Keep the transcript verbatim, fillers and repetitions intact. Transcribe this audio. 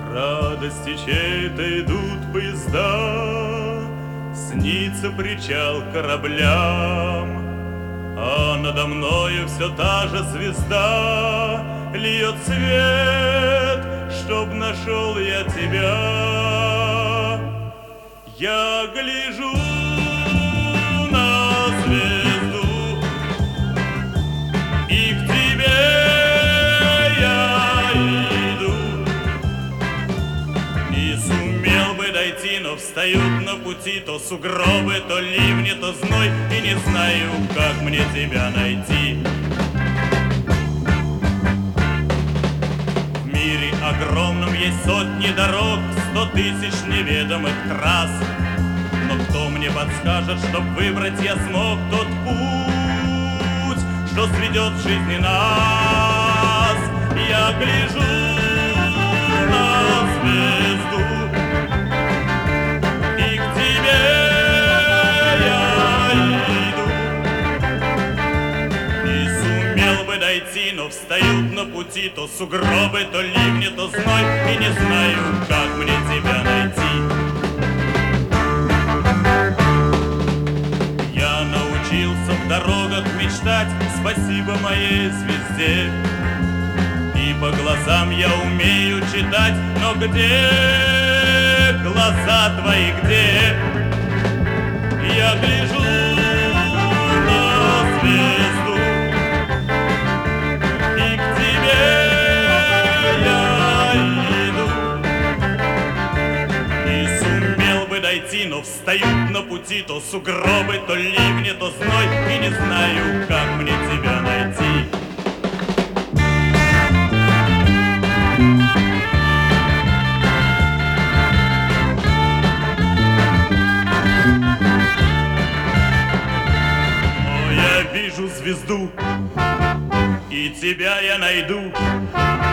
Радости чьей-то идут поезда, снится причал кораблям, а надо мною все та же звезда льет свет, чтоб нашел я тебя. Я гляжу на звезду, и к тебе я иду. Не сумел бы дойти, но встают на пути то сугробы, то ливни, то зной, и не знаю, как мне тебя найти. В мире огромном есть сотни дорог, сто тысяч неведомых трасс. Но кто мне подскажет, чтоб выбрать я смог тот путь, что сведет в жизни нас? Я гляжу на звезду, и к тебе я иду. Не сумел бы дойти, но встают на пути то сугробы, то ливни, то зной, и не знаю, как мне тебя найти. Я научился в дорогах мечтать, спасибо моей звезде. И по глазам я умею читать, но где глаза твои, где? Я гляжу на звезду, и к тебе я иду. Не сумел бы дойти, но встают на пути то сугробы, то ливни, то зной, и не знаю, как мне тебя найти. Но я вижу звезду, и тебя я найду.